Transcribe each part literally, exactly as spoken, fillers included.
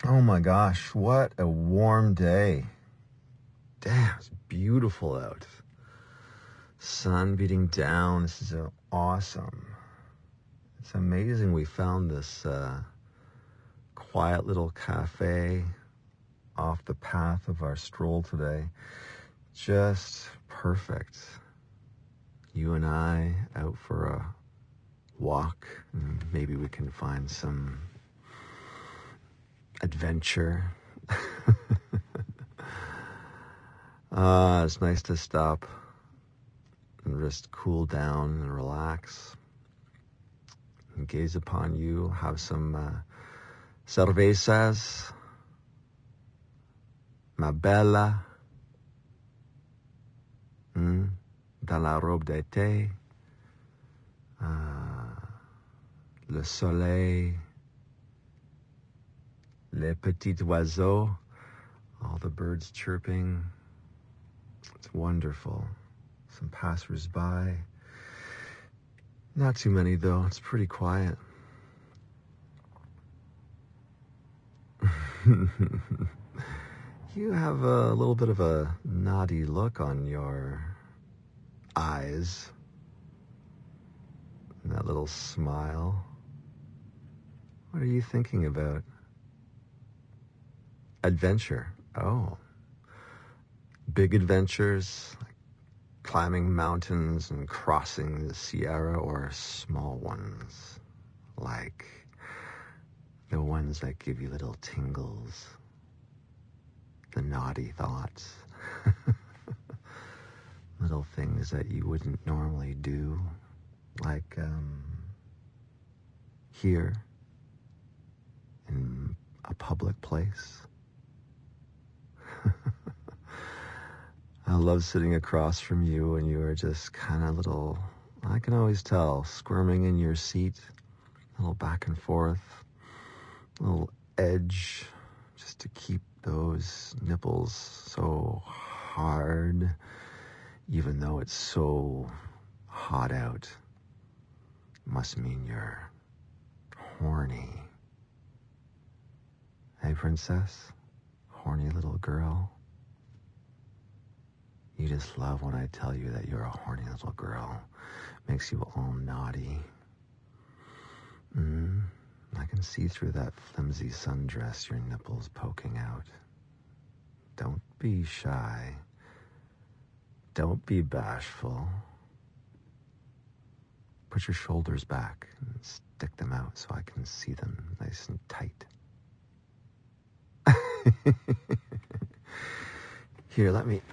Oh my gosh, what a warm day. Damn, it's beautiful out. Sun beating down. This is uh, awesome. It's amazing we found this uh, quiet little cafe off the path of our stroll today. Just perfect. You and I out for a walk, and maybe we can find some adventure. uh, it's nice to stop and just cool down and relax and gaze upon you, have some uh, cervezas, ma bella, mm, dans la robe d'été, uh, le soleil, les petits oiseaux, all the birds chirping. It's wonderful. Some passers-by. Not too many, though. It's pretty quiet. You have a little bit of a naughty look on your eyes. And that little smile. What are you thinking about? Adventure. Oh. Big adventures, like climbing mountains and crossing the Sierra, or small ones, like the ones that give you little tingles, the naughty thoughts, little things that you wouldn't normally do, like um, here in a public place. I love sitting across from you and you are just kind of little, I can always tell, squirming in your seat, a little back and forth, a little edge, just to keep those nipples so hard, even though it's so hot out. Must mean you're horny. Hey, princess? Horny little girl? You just love when I tell you that you're a horny little girl. Makes you all naughty. Mm, I can see through that flimsy sundress, your nipples poking out. Don't be shy. Don't be bashful. Put your shoulders back and stick them out so I can see them nice and tight. Here, let me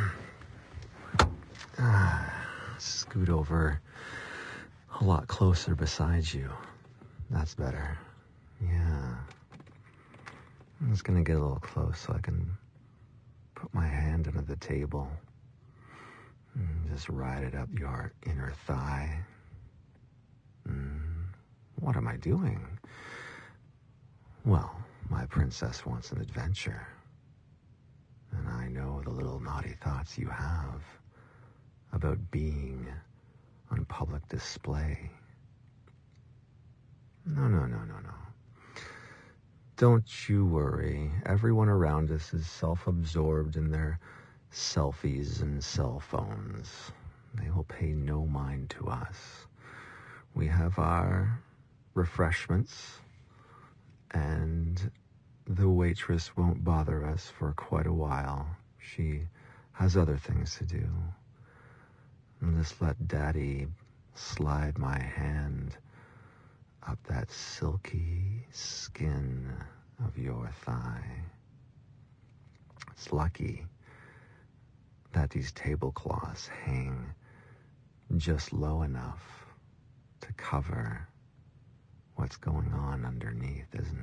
scoot over a lot closer beside you. That's better. Yeah. I'm just gonna get a little close so I can put my hand under the table and just ride it up your inner thigh. Mm, what am I doing? Well, my princess wants an adventure. And I know the little naughty thoughts you have about being on public display. No, no, no, no, no. Don't you worry. Everyone around us is self-absorbed in their selfies and cell phones. They will pay no mind to us. We have our refreshments, and the waitress won't bother us for quite a while. She has other things to do. And just let Daddy slide my hand up that silky skin of your thigh. It's lucky that these tablecloths hang just low enough to cover what's going on underneath, isn't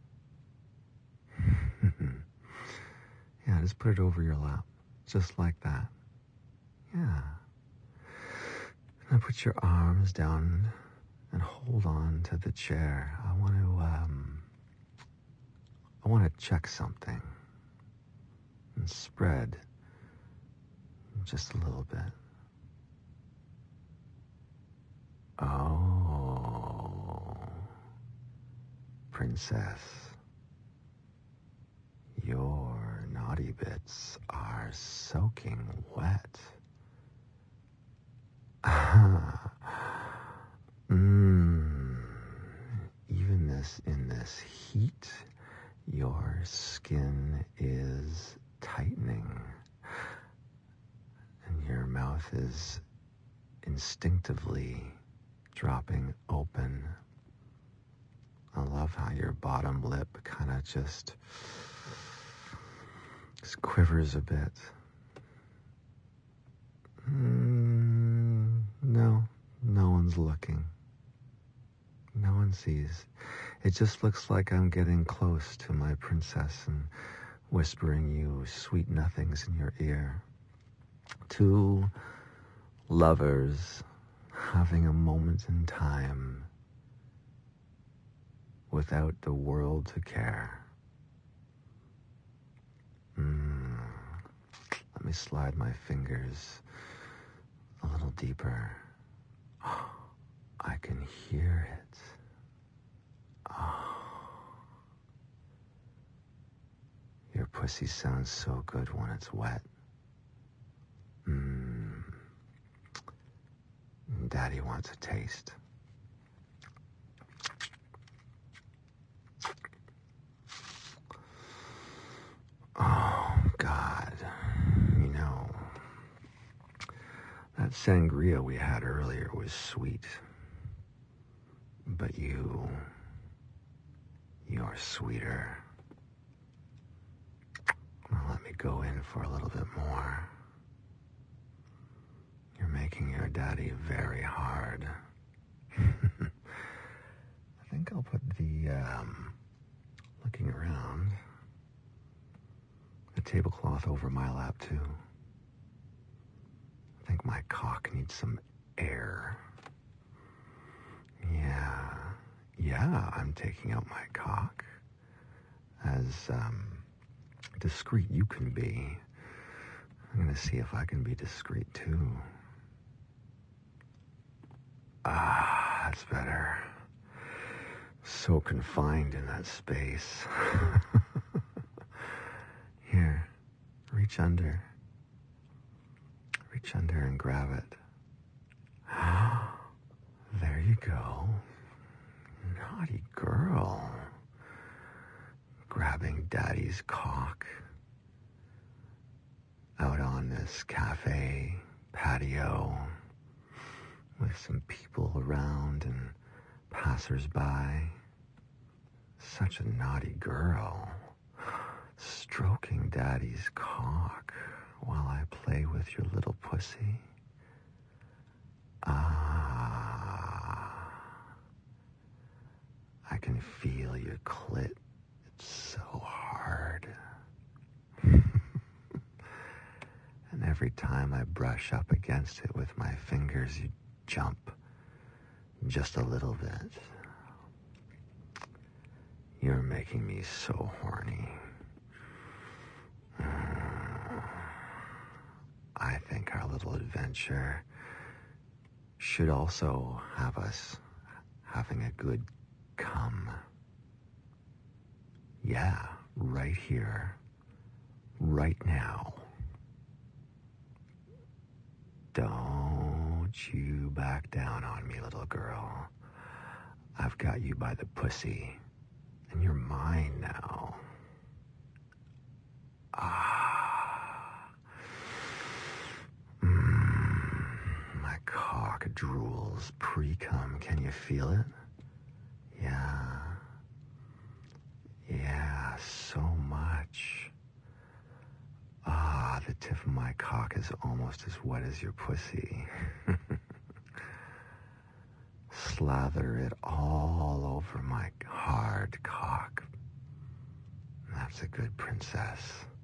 it? Yeah, just put it over your lap, just like that. Yeah. Now put your arms down and hold on to the chair. I want to, um, I want to check something and spread just a little bit. Oh, princess. Your naughty bits are soaking wet. Mmm. Even this in this heat, your skin is tightening, and your mouth is instinctively dropping open. I love how your bottom lip kind of just, just quivers a bit. Mm, no, no one's looking. No one sees. It just looks like I'm getting close to my princess and whispering you sweet nothings in your ear. Two lovers having a moment in time without the world to care. Mm. Let me slide my fingers a little deeper. Oh, I can hear it. Oh. Your pussy sounds so good when it's wet. Mmm. Daddy wants a taste. Oh, God. You know, that sangria we had earlier was sweet. But you, you're sweeter. Well, let me go in for a little bit more. You're making your daddy very hard. I think I'll put the, um, looking around, the tablecloth over my lap, too. I think my cock needs some air. Yeah, yeah, I'm taking out my cock. As, um, discreet you can be. I'm gonna see if I can be discreet, too. Ah, that's better. So confined in that space. Here, reach under. Reach under and grab it. There you go. Naughty girl. Grabbing daddy's cock out on this cafe patio with some people around and passers-by. Such a naughty girl. Stroking daddy's cock while I play with your little pussy. Ah. I can feel your clit. It's so hard. And every time I brush up against it with my fingers, you jump just a little bit. You're making me so horny. I think our little adventure should also have us having a good come. Yeah, right here, right now. Don't you back down on me, little girl. I've got you by the pussy, and you're mine now. Ah. Mm. My cock drools pre-cum. Can you feel it? Yeah. Yeah, so much. Ah, the tip of my cock is almost as wet as your pussy. Slather it all over my hard cock. That's a good princess.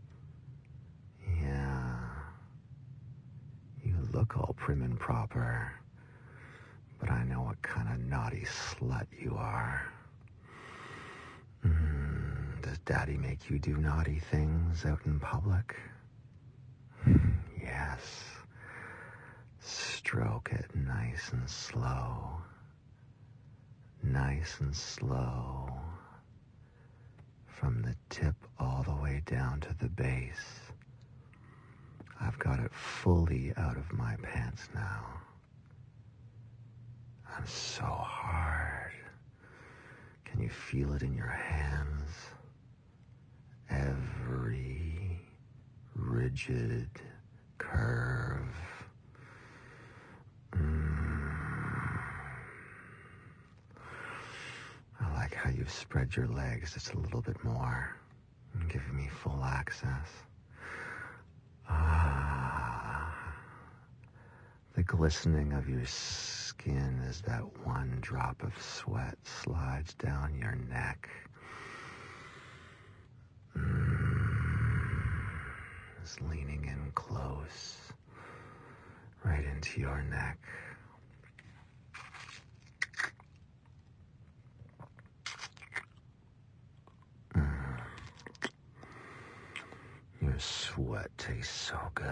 Yeah. You look all prim and proper, but I know what kind of naughty slut you are. Mm, does daddy make you do naughty things out in public? Yes. Stroke it nice and slow. Nice and slow. from the tip all the way down to the base. I've got it fully out of my pants now. I'm so hard. Can you feel it in your hands? Every rigid curve. Mm. I like how you've spread your legs just a little bit more and giving me full access. Ah, the glistening of your skin as that one drop of sweat slides down your neck. Mm, just leaning in close, right into your neck. Mm. Your sweat tastes so good.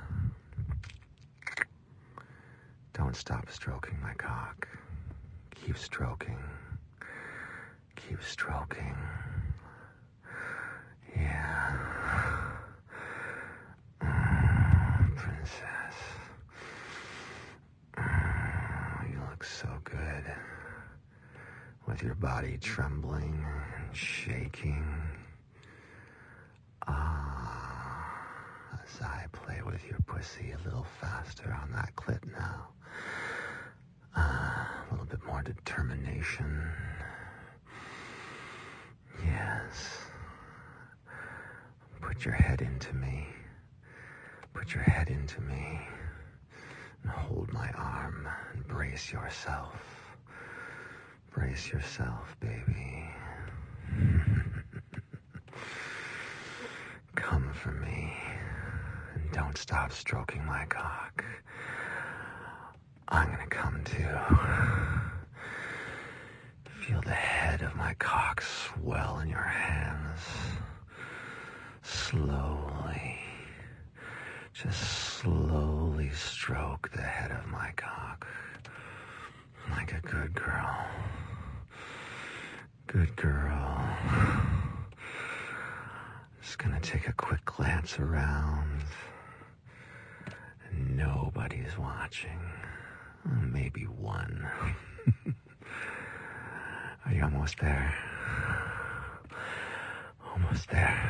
Don't stop stroking my cock. Keep stroking. Keep stroking. Yeah. Mm, princess. Mm, you look so good. With your body trembling and shaking. Ah. As I play with your pussy a little faster on that clit now. Uh, a little bit more determination. Yes. Put your head into me. Put your head into me. And hold my arm and brace yourself. Brace yourself, baby. Come for me. And don't stop stroking my cock. I'm gonna come too. Feel the head of my cock swell in your hands. Slowly. Just slowly stroke the head of my cock. Like a good girl. Good girl. Just gonna take a quick glance around. Nobody's watching. Maybe one. Are you almost there? Almost there.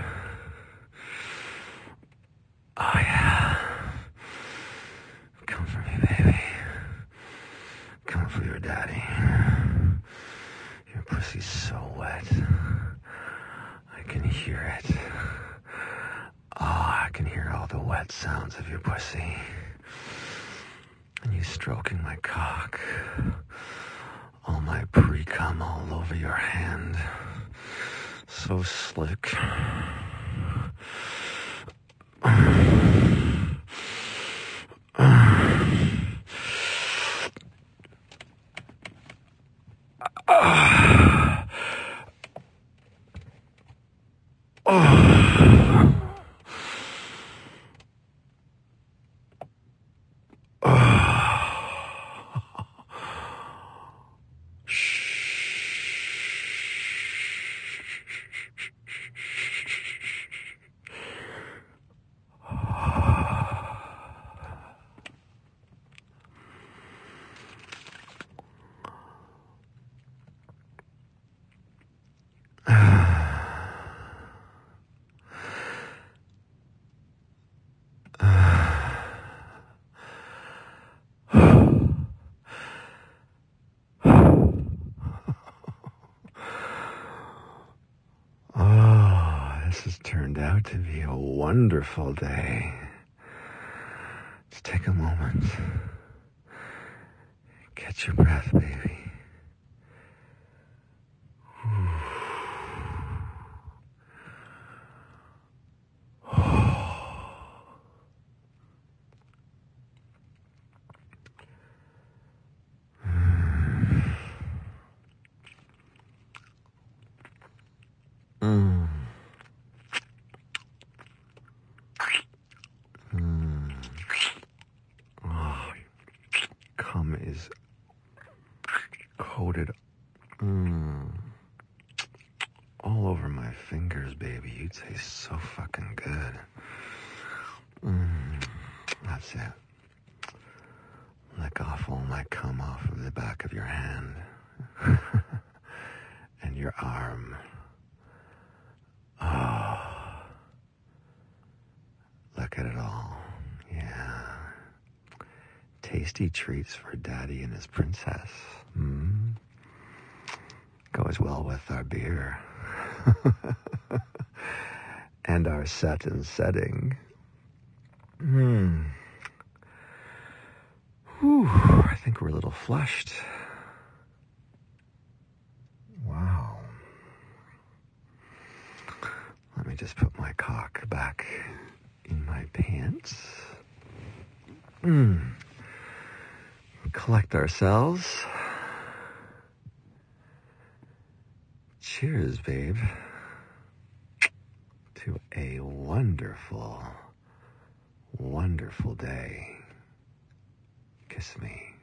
Oh yeah. Come for me, baby. Come for your daddy. Your pussy's so wet. I can hear it. Oh, I can hear all the wet sounds of your pussy. And you stroking my cock. All my pre-cum all over your hand. So slick. This has turned out to be a wonderful day. Just take a moment. Catch your breath, baby. Mm. Mm. Oh, cum is coated mm, all over my fingers, baby. You taste so fucking good. Mm, that's it. Lick off all my cum off of the back of your hand. And your arm. Oh. Look at it all. Yeah. Tasty treats for Daddy and his princess. Mm. Goes well with our beer. And our set and setting. Hmm. Whew. I think we're a little flushed. Wow. Let me just put my cock back in my pants. Hmm. Collect ourselves. Cheers, babe. To a wonderful, wonderful day. Kiss me.